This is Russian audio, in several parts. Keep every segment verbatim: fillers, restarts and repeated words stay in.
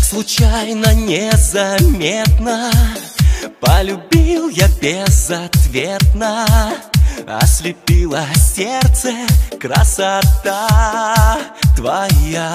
случайно, незаметно полюбил я безответно. Ослепило сердце красота твоя.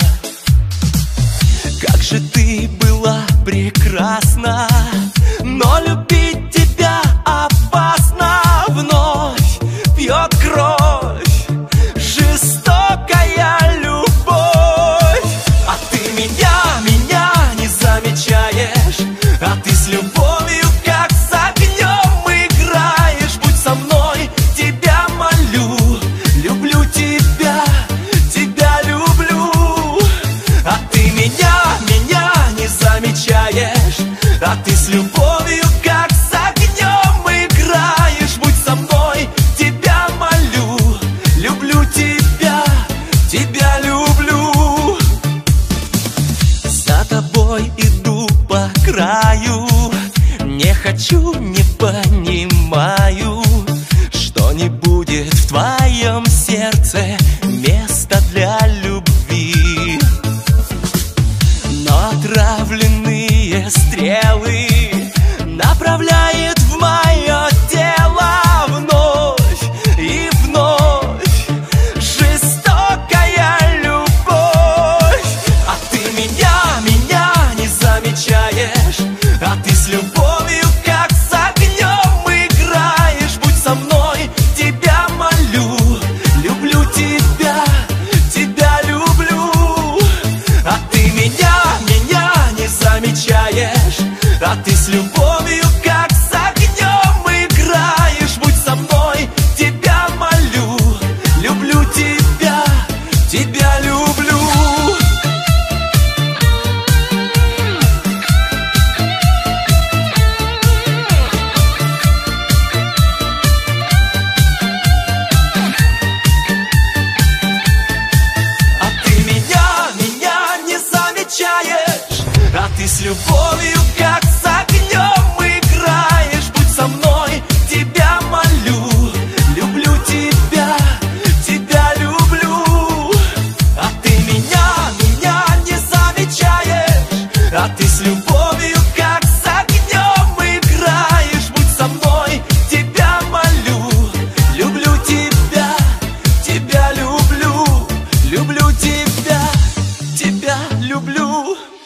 Как же ты была прекрасна, но любить тебя опасно. Вновь пьет кровь жестокая любовь. А ты меня, меня не замечаешь, а ты с любовью как с огнем играешь. Будь со мной, тебя молю, люблю тебя, тебя люблю. А ты меня, меня не замечаешь, а ты с любовью как с огнем играешь. Будь со мной, тебя молю, люблю тебя, тебя люблю. За тобой иду по краю, не хочу, не понимаю, что не будет в твоем сердце места для любви. Но отравленные стрелы направляет в мое тело вновь и вновь жестокая любовь. А ты меня, меня не замечаешь, а ты с любовью как с огнем играешь. Будь со мной, тебя молю, люблю тебя, тебя люблю. А ты меня, меня не замечаешь, а ты с любовью как с огнем играешь. Будь со мной, тебя молю, люблю тебя, тебя люблю. А ты меня, меня не замечаешь, а ты с любовью как с огнем играешь. Будь со мной, тебя молю, люблю тебя, тебя люблю. А ты меня, меня не замечаешь, а ты с любовью как с огнем играешь. Будь со мной, тебя молю, люблю тебя, тебя люблю, люблю тебя, тебя люблю.